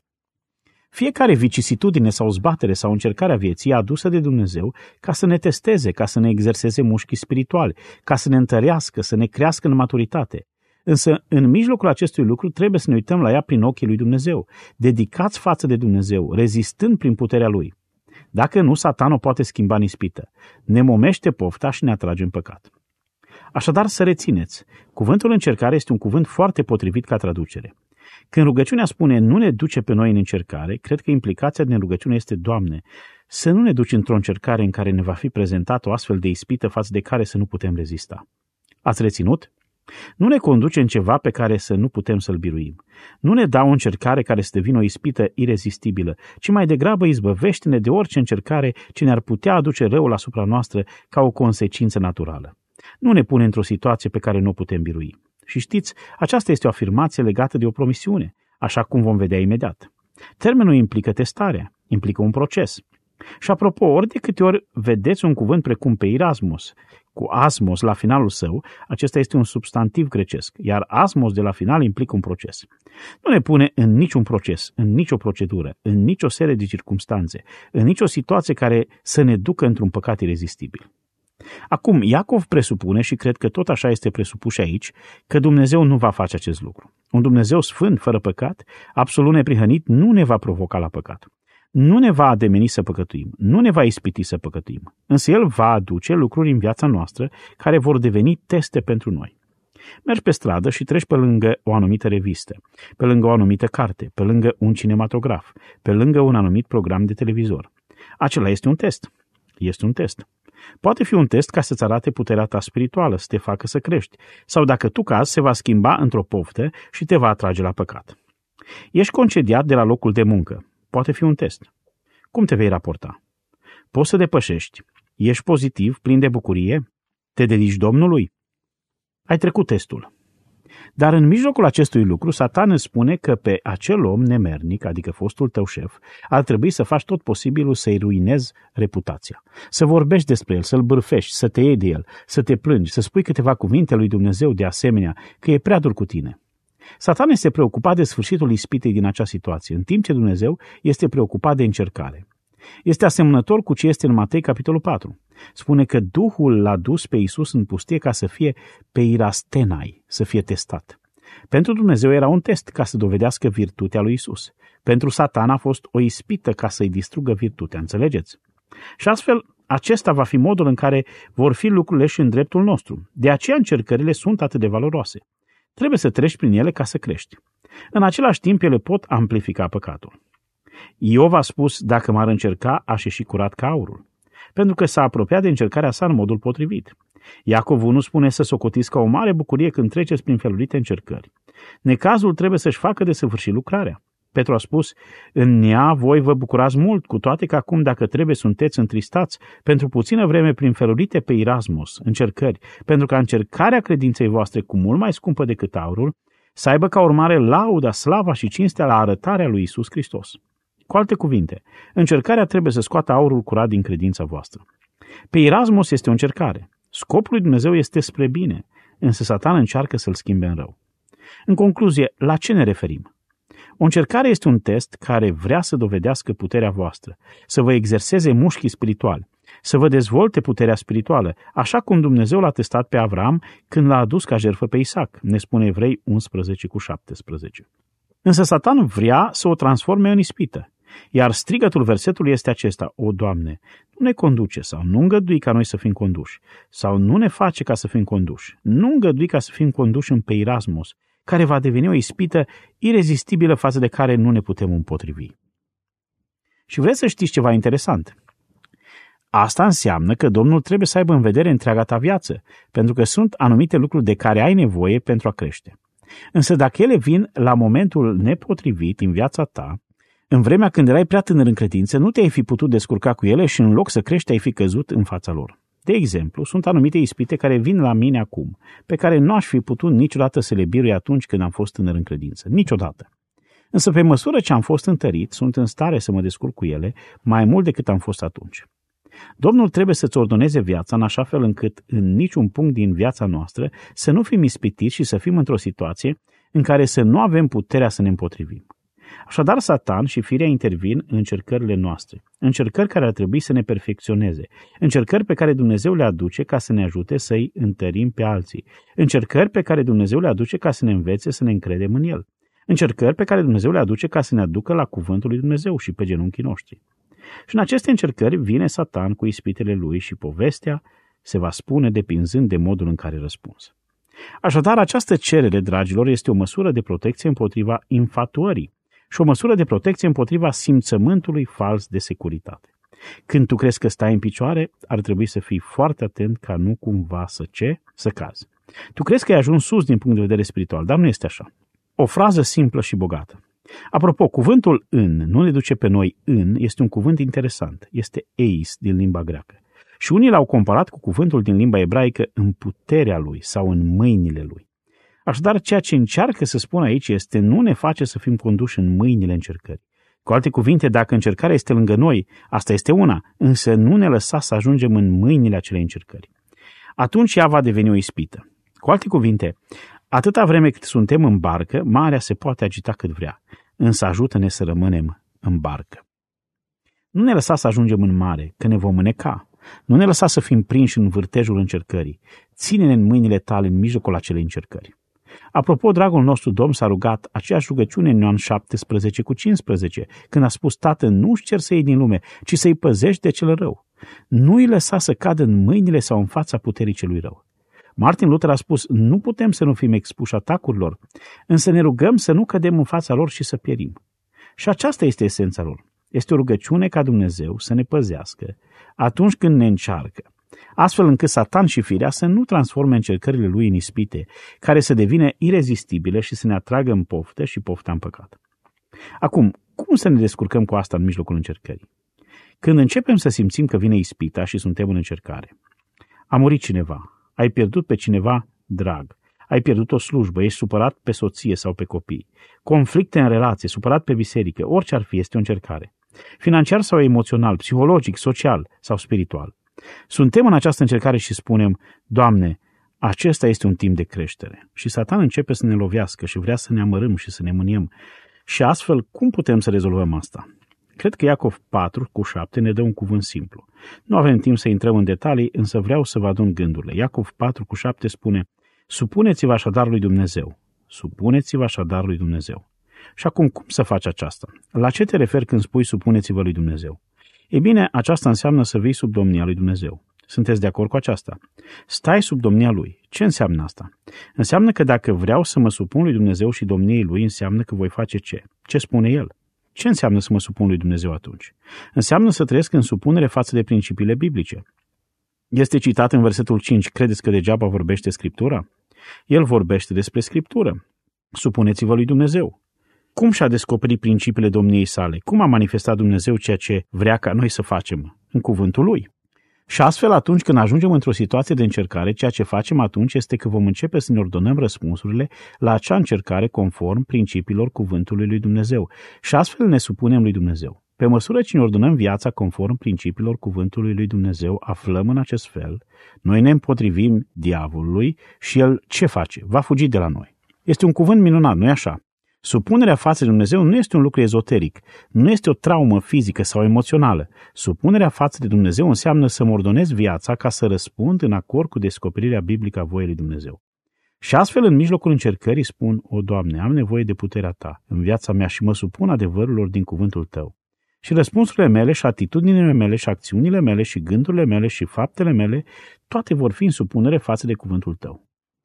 Speaker 2: Fiecare vicisitudine sau zbatere sau încercare a vieții e adusă de Dumnezeu ca să ne testeze, ca să ne exerseze mușchii spirituali, ca să ne întărească, să ne crească în maturitate. Însă, în mijlocul acestui lucru, trebuie să ne uităm la ea prin ochii lui Dumnezeu, dedicați față de Dumnezeu, rezistând prin puterea Lui. Dacă nu, Satan o poate schimba în ispită, ne momește pofta și ne atrage în păcat. Așadar, să rețineți, cuvântul încercare este un cuvânt foarte potrivit ca traducere. Când rugăciunea spune nu ne duce pe noi în încercare, cred că implicația din rugăciune este: Doamne, să nu ne duci într-o încercare în care ne va fi prezentată o astfel de ispită față de care să nu putem rezista. Ați reținut? Nu ne conduce în ceva pe care să nu putem să-l biruim. Nu ne dă o încercare care să devină o ispită irezistibilă, ci mai degrabă izbăvește-ne de orice încercare ce ne-ar putea aduce răul asupra noastră ca o consecință naturală. Nu ne pune într-o situație pe care nu o putem birui. Și știți, aceasta este o afirmație legată de o promisiune, așa cum vom vedea imediat. Termenul implică testarea, implică un proces. Și apropo, ori de câte ori vedeți un cuvânt precum peirasmos, cu asmos la finalul său, acesta este un substantiv grecesc, iar asmos de la final implică un proces. Nu ne pune în niciun proces, în nicio procedură, în nicio serie de circumstanțe, în nicio situație care să ne ducă într-un păcat irezistibil. Acum, Iacov presupune, și cred că tot așa este presupus și aici, că Dumnezeu nu va face acest lucru. Un Dumnezeu sfânt, fără păcat, absolut neprihănit, nu ne va provoca la păcat. Nu ne va ademeni să păcătuim, nu ne va ispiti să păcătuim, însă El va aduce lucruri în viața noastră care vor deveni teste pentru noi. Mergi pe stradă și treci pe lângă o anumită revistă, pe lângă o anumită carte, pe lângă un cinematograf, pe lângă un anumit program de televizor. Acela este un test. Este un test. Poate fi un test ca să-ți arate puterea ta spirituală, să te facă să crești, sau dacă tu cazi, se va schimba într-o poftă și te va atrage la păcat. Ești concediat de la locul de muncă. Poate fi un test. Cum te vei raporta? Poți să depășești. Ești pozitiv, plin de bucurie? Te dedici Domnului? Ai trecut testul. Dar în mijlocul acestui lucru, Satan îți spune că pe acel om nemernic, adică fostul tău șef, ar trebui să faci tot posibilul să-i ruinezi reputația. Să vorbești despre el, să-l bârfești, să te iei de el, să te plângi, să spui câteva cuvinte lui Dumnezeu de asemenea, că e prea dur cu tine. Satan este preocupat de sfârșitul ispitei din acea situație, în timp ce Dumnezeu este preocupat de încercare. Este asemănător cu ce este în Matei, capitolul 4. Spune că Duhul l-a dus pe Iisus în pustie ca să fie peirastenai, să fie testat. Pentru Dumnezeu era un test ca să dovedească virtutea lui Iisus. Pentru Satan a fost o ispită ca să-i distrugă virtutea, înțelegeți? Și astfel, acesta va fi modul în care vor fi lucrurile și în dreptul nostru. De aceea încercările sunt atât de valoroase. Trebuie să treci prin ele ca să crești. În același timp, ele pot amplifica păcatul. Iov a spus, dacă m-ar încerca, aș ieși curat ca aurul, pentru că s-a apropiat de încercarea sa în modul potrivit. Iacov 1 spune să socotiți ca o mare bucurie când treceți prin felurite încercări. Necazul trebuie să-și facă de săvârșit lucrarea. Petru a spus, în ea voi vă bucurați mult, cu toate că acum, dacă trebuie, sunteți întristați pentru puțină vreme prin felurite pe Erasmus, încercări, pentru ca încercarea credinței voastre, cu mult mai scumpă decât aurul, să aibă ca urmare lauda, slava și cinstea la arătarea lui Iisus Hristos. Cu alte cuvinte, încercarea trebuie să scoată aurul curat din credința voastră. Pe Erasmus este o încercare. Scopul lui Dumnezeu este spre bine, însă Satan încearcă să-l schimbe în rău. În concluzie, la ce ne referim? O încercare este un test care vrea să dovedească puterea voastră, să vă exerseze mușchii spirituali, să vă dezvolte puterea spirituală, așa cum Dumnezeu l-a testat pe Avram când l-a adus ca jertfă pe Isaac, ne spune Evrei 11:17. Însă Satan vrea să o transforme în ispită. Iar strigătul versetului este acesta: O, Doamne, nu ne conduce sau nu îngădui ca noi să fim conduși, sau nu ne face ca să fim conduși, nu îngădui ca să fim conduși în Peirasmos, care va deveni o ispită irezistibilă față de care nu ne putem împotrivi. Și vreți să știți ceva interesant? Asta înseamnă că Domnul trebuie să aibă în vedere întreaga ta viață, pentru că sunt anumite lucruri de care ai nevoie pentru a crește. Însă dacă ele vin la momentul nepotrivit în viața ta, în vremea când erai prea tânăr în credință, nu te-ai fi putut descurca cu ele și în loc să crești, ai fi căzut în fața lor. De exemplu, sunt anumite ispite care vin la mine acum, pe care nu aș fi putut niciodată să le birui atunci când am fost tânăr în credință. Niciodată. Însă pe măsură ce am fost întărit, sunt în stare să mă descurc cu ele mai mult decât am fost atunci. Domnul trebuie să-ți ordoneze viața în așa fel încât în niciun punct din viața noastră să nu fim ispitiți și să fim într-o situație în care să nu avem puterea să ne împotrivim. Așadar, Satan și firea intervin în încercările noastre, încercări care ar trebui să ne perfecționeze, încercări pe care Dumnezeu le aduce ca să ne ajute să-i întărim pe alții, încercări pe care Dumnezeu le aduce ca să ne învețe să ne încredem în El, încercări pe care Dumnezeu le aduce ca să ne aducă la cuvântul lui Dumnezeu și pe genunchii noștri. Și în aceste încercări vine Satan cu ispitele lui și povestea se va spune depinzând de modul în care răspunzi. Așadar, această cerere, dragilor, este o măsură de protecție împotriva infatuării și o măsură de protecție împotriva simțământului fals de securitate. Când tu crezi că stai în picioare, ar trebui să fii foarte atent ca nu cumva să cazi. Tu crezi că ai ajuns sus din punct de vedere spiritual, dar nu este așa. O frază simplă și bogată. Apropo, cuvântul în nu ne duce pe noi în este un cuvânt interesant. Este eis din limba greacă. Și unii l-au comparat cu cuvântul din limba ebraică în puterea lui sau în mâinile lui. Așadar, ceea ce încearcă să spună aici este nu ne face să fim conduși în mâinile încercării. Cu alte cuvinte, dacă încercarea este lângă noi, asta este una, însă nu ne lăsa să ajungem în mâinile acelei încercări. Atunci ea va deveni o ispită. Cu alte cuvinte, atâta vreme cât suntem în barcă, marea se poate agita cât vrea, însă ajută-ne să rămânem în barcă. Nu ne lăsa să ajungem în mare, că ne vom îneca. Nu ne lăsa să fim prinși în vârtejul încercării. Ține-ne în mâinile tale în mijlocul acelei încercări. Apropo, dragul nostru Domn s-a rugat aceeași rugăciune în Ioan 17:15, când a spus: Tată, nu-și cer să iei din lume, ci să-i păzești de cel rău. Nu îi lăsa să cadă în mâinile sau în fața puterii celui rău. Martin Luther a spus: nu putem să nu fim expuși atacurilor, însă ne rugăm să nu cădem în fața lor și să pierim. Și aceasta este esența lor. Este o rugăciune ca Dumnezeu să ne păzească atunci când ne încearcă, astfel încât Satan și firea să nu transforme încercările lui în ispite, care să devină irezistibile și să ne atragă în poftă și pofta în păcat. Acum, cum să ne descurcăm cu asta în mijlocul încercării? Când începem să simțim că vine ispita și suntem în încercare. A murit cineva, ai pierdut pe cineva drag. Ai pierdut o slujbă, ești supărat pe soție sau pe copii. Conflicte în relație, supărat pe biserică, orice ar fi, este o încercare. Financiar sau emoțional, psihologic, social sau spiritual. Suntem în această încercare și spunem, Doamne, acesta este un timp de creștere. Și Satan începe să ne lovească și vrea să ne amărâm și să ne mâniem. Și astfel, cum putem să rezolvăm asta? Cred că Iacov 4:7 ne dă un cuvânt simplu. Nu avem timp să intrăm în detalii, însă vreau să vă adun gândurile. Iacov 4:7 spune, supuneți-vă așadar lui Dumnezeu. Supuneți-vă așadar lui Dumnezeu. Și acum, cum să faci aceasta? La ce te referi când spui supuneți-vă lui Dumnezeu? Ei bine, aceasta înseamnă să vii sub domnia lui Dumnezeu. Sunteți de acord cu aceasta? Stai sub domnia lui. Ce înseamnă asta? Înseamnă că dacă vreau să mă supun lui Dumnezeu și domniei lui, înseamnă că voi face ce? Ce spune el? Ce înseamnă să mă supun lui Dumnezeu atunci? Înseamnă să trăiesc în supunere față de principiile biblice. Este citat în versetul 5, credeți că degeaba vorbește Scriptura? El vorbește despre Scriptură. Supuneți-vă lui Dumnezeu. Cum și-a descoperit principiile domniei sale? Cum a manifestat Dumnezeu ceea ce vrea ca noi să facem? În cuvântul lui. Și astfel, atunci când ajungem într-o situație de încercare, ceea ce facem atunci este că vom începe să ne ordonăm răspunsurile la acea încercare conform principiilor cuvântului lui Dumnezeu. Și astfel ne supunem lui Dumnezeu. Pe măsură ce ne ordonăm viața conform principiilor cuvântului lui Dumnezeu, aflăm în acest fel, noi ne împotrivim diavolului și el ce face? Va fugi de la noi. Este un cuvânt minunat, nu-i așa? Supunerea față de Dumnezeu nu este un lucru ezoteric, nu este o traumă fizică sau emoțională. Supunerea față de Dumnezeu înseamnă să-mi ordonez viața ca să răspund în acord cu descoperirea biblică a voii lui Dumnezeu. Și astfel, în mijlocul încercării, spun, o, Doamne, am nevoie de puterea Ta în viața mea și mă supun adevărurilor din cuvântul Tău. Și răspunsurile mele și atitudinile mele și acțiunile mele și gândurile mele și faptele mele, toate vor fi în supunere față de cuvântul Tău.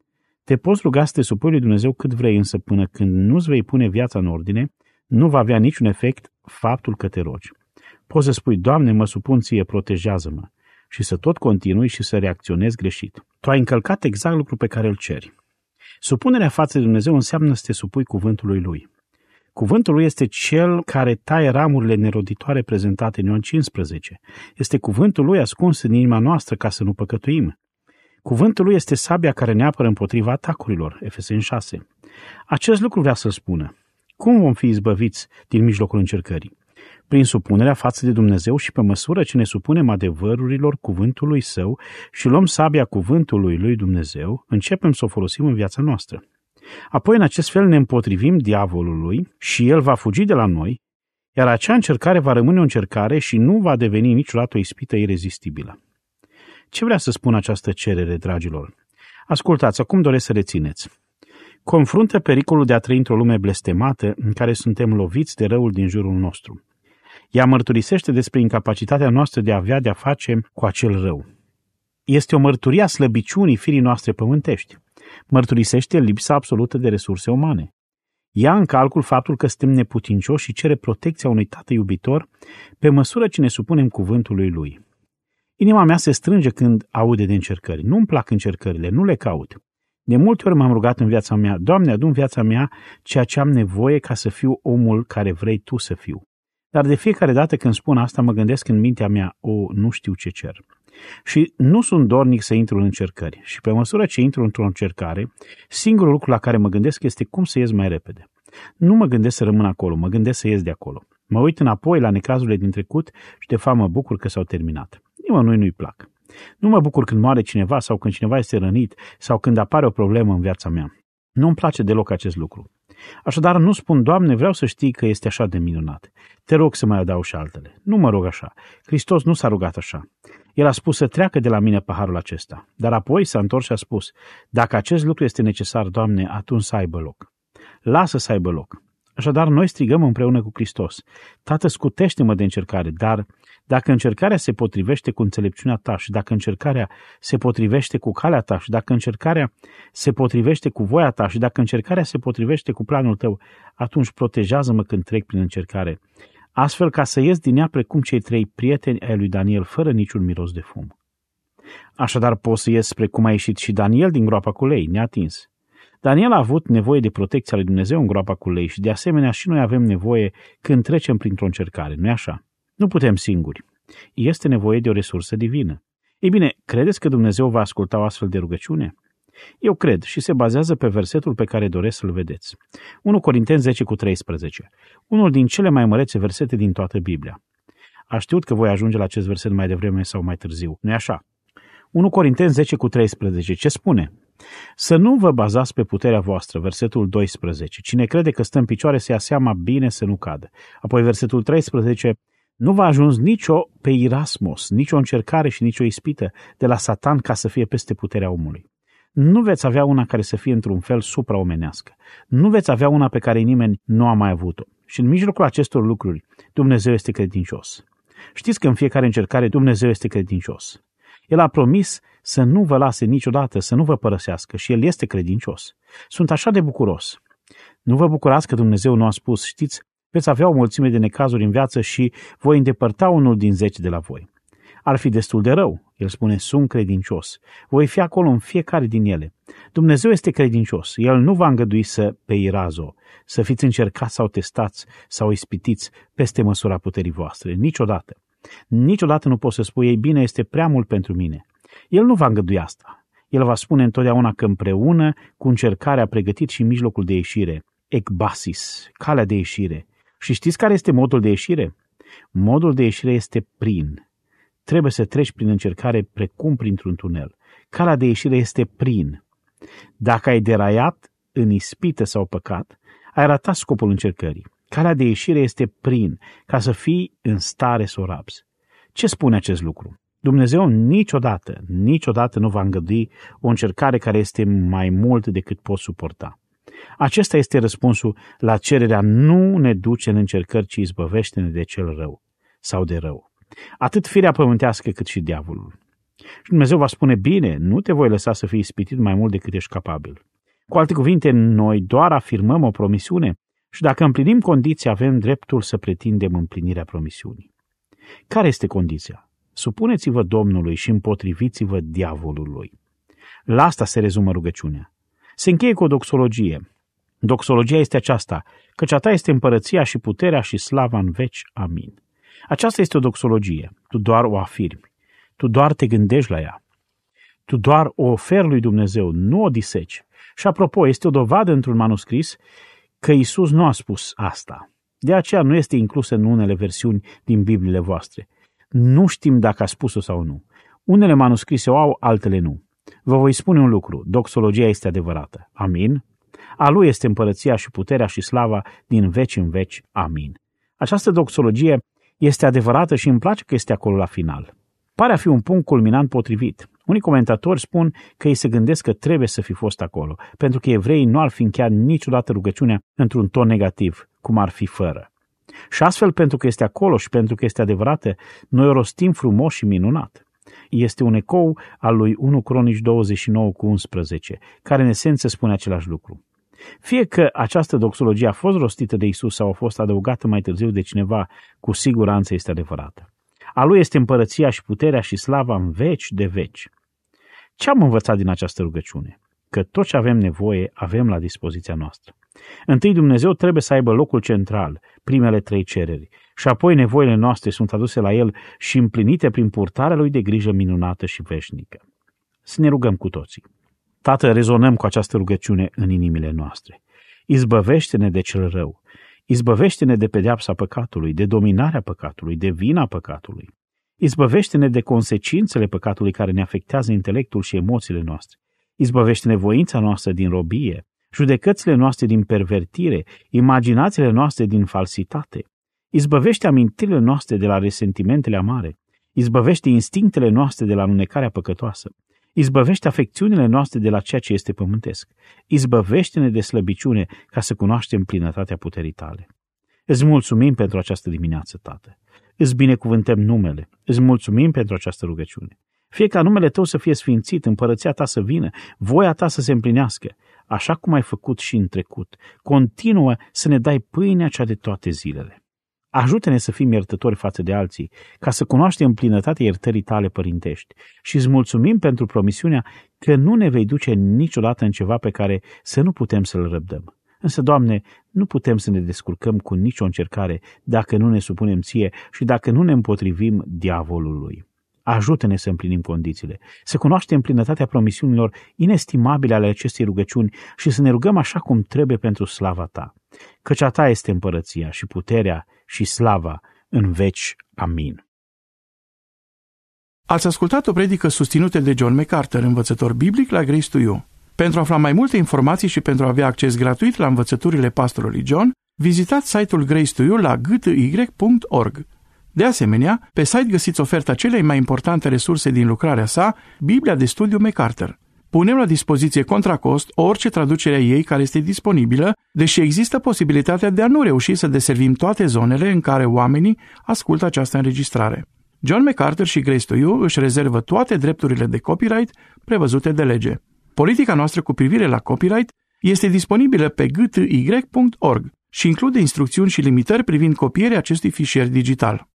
Speaker 2: Te poți ruga să te supui lui Dumnezeu cât vrei, însă până când nu-ți vei pune viața în ordine, nu va avea niciun efect faptul că te rogi. Poți să spui, Doamne, mă supun Ție, protejează-mă, și să tot continui și să reacționezi greșit. Tu ai încălcat exact lucrul pe care îl ceri. Supunerea față de Dumnezeu înseamnă să te supui cuvântului Lui. Cuvântul Lui este Cel care taie ramurile neroditoare prezentate în Ioan 15. Este cuvântul Lui ascuns în inima noastră ca să nu păcătuim. Cuvântul lui este sabia care ne apără împotriva atacurilor, Efeseni 6. Acest lucru vrea să spună. Cum vom fi izbăviți din mijlocul încercării? Prin supunerea față de Dumnezeu și pe măsură ce ne supunem adevărurilor cuvântului Său și luăm sabia cuvântului lui Dumnezeu, începem să o folosim în viața noastră. Apoi, în acest fel, ne împotrivim diavolului și el va fugi de la noi, iar acea încercare va rămâne o încercare și nu va deveni niciodată o ispită irezistibilă. Ce vrea să spună această cerere, dragilor? Ascultați, acum doresc să rețineți. Confruntă pericolul de a trăi într-o lume blestemată în care suntem loviți de răul din jurul nostru. Ea mărturisește despre incapacitatea noastră de a avea de-a face cu acel rău. Este o mărturie a slăbiciunii firii noastre pământești. Mărturisește lipsa absolută de resurse umane. Ia în calcul faptul că suntem neputincioși și cere protecția unui tată iubitor pe măsură ce ne supunem cuvântului lui. Inima mea se strânge când aude de încercări. Nu-mi plac încercările, nu le caut. De multe ori m-am rugat în viața mea, Doamne, adu în viața mea ceea ce am nevoie ca să fiu omul care vrei Tu să fiu. Dar de fiecare dată când spun asta, mă gândesc în mintea mea, nu știu ce cer. Și nu sunt dornic să intru în încercări. Și pe măsură ce intru într-o încercare, singurul lucru la care mă gândesc este cum să ies mai repede. Nu mă gândesc să rămân acolo, mă gândesc să ies de acolo. Mă uit înapoi la necazurile din trecut și de fapt mă bucur că s-au terminat. Nimănui nu-i plac. Nu mă bucur când moare cineva sau când cineva este rănit sau când apare o problemă în viața mea. Nu-mi place deloc acest lucru. Așadar nu spun, Doamne, vreau să știi că este așa de minunat. Te rog să mai adaug și altele. Nu mă rog așa. Hristos nu s-a rugat așa. El a spus să treacă de la mine paharul acesta. Dar apoi s-a întors și a spus, dacă acest lucru este necesar, Doamne, atunci să aibă loc. Lasă să aibă loc. Așadar, noi strigăm împreună cu Hristos. Tată, scutește-mă de încercare, dar dacă încercarea se potrivește cu înțelepciunea Ta și dacă încercarea se potrivește cu calea Ta și dacă încercarea se potrivește cu voia Ta și dacă încercarea se potrivește cu planul Tău, atunci protejează-mă când trec prin încercare, astfel ca să ies din ea precum cei 3 prieteni ai lui Daniel, fără niciun miros de fum. Așadar pot să ies precum a ieșit și Daniel din groapa cu lei, neatins. Daniel a avut nevoie de protecția lui Dumnezeu în groapa cu lei și de asemenea și noi avem nevoie când trecem printr-o încercare, nu-i așa? Nu putem singuri. Este nevoie de o resursă divină. Ei bine, credeți că Dumnezeu va asculta o astfel de rugăciune? Eu cred și se bazează pe versetul pe care doresc să-l vedeți. 1 Corinteni 10:13, unul din cele mai mărețe versete din toată Biblia. Aș știut că voi ajunge la acest verset mai devreme sau mai târziu, nu-i așa? 1 Corinteni 10:13, ce spune? Să nu vă bazați pe puterea voastră, versetul 12. Cine crede că stă în picioare să ia seama bine să nu cadă. Apoi versetul 13, nu v-a ajuns nicio peirasmos, nicio încercare și nicio ispită de la Satan ca să fie peste puterea omului. Nu veți avea una care să fie într-un fel supraomenească. Nu veți avea una pe care nimeni nu a mai avut-o. Și în mijlocul acestor lucruri, Dumnezeu este credincios. Știți că în fiecare încercare Dumnezeu este credincios. El a promis să nu vă lase niciodată, să nu vă părăsească și El este credincios. Sunt așa de bucuros. Nu vă bucurați că Dumnezeu nu a spus, știți, veți avea o mulțime de necazuri în viață și voi îndepărta unul din 10 de la voi. Ar fi destul de rău. El spune, sunt credincios. Voi fi acolo în fiecare din ele. Dumnezeu este credincios. El nu va îngădui să peirazo, să fiți încercați sau testați sau ispitiți peste măsura puterii voastre. Niciodată. Niciodată nu poți să spui, ei bine, este prea mult pentru mine. El nu va îngădui asta. El va spune întotdeauna că împreună cu încercarea a pregătit și mijlocul de ieșire, ekbasis, calea de ieșire. Și știți care este modul de ieșire? Modul de ieșire este prin. Trebuie să treci prin încercare precum printr-un tunel. Calea de ieșire este prin. Dacă ai deraiat în ispită sau păcat, ai ratat scopul încercării. Calea de ieșire este prin, ca să fii în stare să o rabzi. Ce spune acest lucru? Dumnezeu niciodată nu va îngădui o încercare care este mai mult decât poți suporta. Acesta este răspunsul la cererea nu ne duce în încercări, ci izbăvește-ne de cel rău sau de rău. Atât firea pământească cât și diavolul. Și Dumnezeu va spune, bine, nu te voi lăsa să fii ispitit mai mult decât ești capabil. Cu alte cuvinte, noi doar afirmăm o promisiune și dacă împlinim condiția, avem dreptul să pretindem împlinirea promisiunii. Care este condiția? Supuneți-vă Domnului și împotriviți-vă diavolului. La asta se rezumă rugăciunea. Se încheie cu o doxologie. Doxologia este aceasta, căci a ta este împărăția și puterea și slava în veci. Amin. Aceasta este o doxologie. Tu doar o afirmi. Tu doar te gândești la ea. Tu doar o oferi lui Dumnezeu, nu o diseci. Și apropo, este o dovadă într-un manuscris că Iisus nu a spus asta. De aceea nu este inclusă în unele versiuni din Bibliile voastre. Nu știm dacă a spus-o sau nu. Unele manuscrise o au, altele nu. Vă voi spune un lucru, doxologia este adevărată. Amin. A lui este împărăția și puterea și slava din veci în veci. Amin. Această doxologie este adevărată și îmi place că este acolo la final. Pare a fi un punct culminant potrivit. Unii comentatori spun că ei se gândesc că trebuie să fi fost acolo, pentru că evreii nu ar fi încheiat niciodată rugăciunea într-un ton negativ, cum ar fi fără. Și astfel, pentru că este acolo și pentru că este adevărată, noi o rostim frumos și minunat. Este un ecou al lui 1 Cronici 29:11, care în esență spune același lucru. Fie că această doxologie a fost rostită de Iisus sau a fost adăugată mai târziu de cineva, cu siguranță este adevărată. A lui este împărăția și puterea și slava în veci de veci. Ce am învățat din această rugăciune? Că tot ce avem nevoie avem la dispoziția noastră. Întâi Dumnezeu trebuie să aibă locul central, primele 3 cereri, și apoi nevoile noastre sunt aduse la El și împlinite prin purtarea Lui de grijă minunată și veșnică. Să ne rugăm cu toții. Tată, rezonăm cu această rugăciune în inimile noastre. Izbăvește-ne de cel rău. Izbăvește-ne de pedeapsa păcatului, de dominarea păcatului, de vina păcatului. Izbăvește-ne de consecințele păcatului care ne afectează intelectul și emoțiile noastre. Izbăvește-ne voința noastră din robie, judecățile noastre din pervertire, imaginațiile noastre din falsitate. Izbăvește amintirile noastre de la resentimentele amare. Izbăvește instinctele noastre de la înunecarea păcătoasă. Izbăvește afecțiunile noastre de la ceea ce este pământesc. Izbăvește-ne de slăbiciune ca să cunoaștem plinătatea puterii tale. Îți mulțumim pentru această dimineață, Tată. Îți binecuvântăm numele. Îți mulțumim pentru această rugăciune. Fie ca numele Tău să fie sfințit, împărăția Ta să vină, voia Ta să se împlinească, așa cum ai făcut și în trecut. Continuă să ne dai pâinea cea de toate zilele. Ajută-ne să fim iertători față de alții, ca să cunoaștem plinătatea iertării Tale părintești și îți mulțumim pentru promisiunea că nu ne vei duce niciodată în ceva pe care să nu putem să-l răbdăm. Însă, Doamne, nu putem să ne descurcăm cu nicio încercare dacă nu ne supunem Ție și dacă nu ne împotrivim diavolului. Ajută-ne să împlinim condițiile, să cunoaștem plinătatea promisiunilor inestimabile ale acestei rugăciuni și să ne rugăm așa cum trebuie pentru slava Ta. Căci a Ta este împărăția și puterea și slava în veci. Amin.
Speaker 1: Ați ascultat o predică susținută de John MacArthur, învățător biblic la Grace to You. Pentru a afla mai multe informații și pentru a avea acces gratuit la învățăturile pastorului John, vizitați site-ul Grace to You la gty.org. De asemenea, pe site găsiți oferta celei mai importante resurse din lucrarea sa, Biblia de studiu MacArthur. Punem la dispoziție contra cost orice traducere a ei care este disponibilă, deși există posibilitatea de a nu reuși să deservim toate zonele în care oamenii ascultă această înregistrare. John MacArthur și Grace to You își rezervă toate drepturile de copyright prevăzute de lege. Politica noastră cu privire la copyright este disponibilă pe gty.org și include instrucțiuni și limitări privind copierea acestui fișier digital.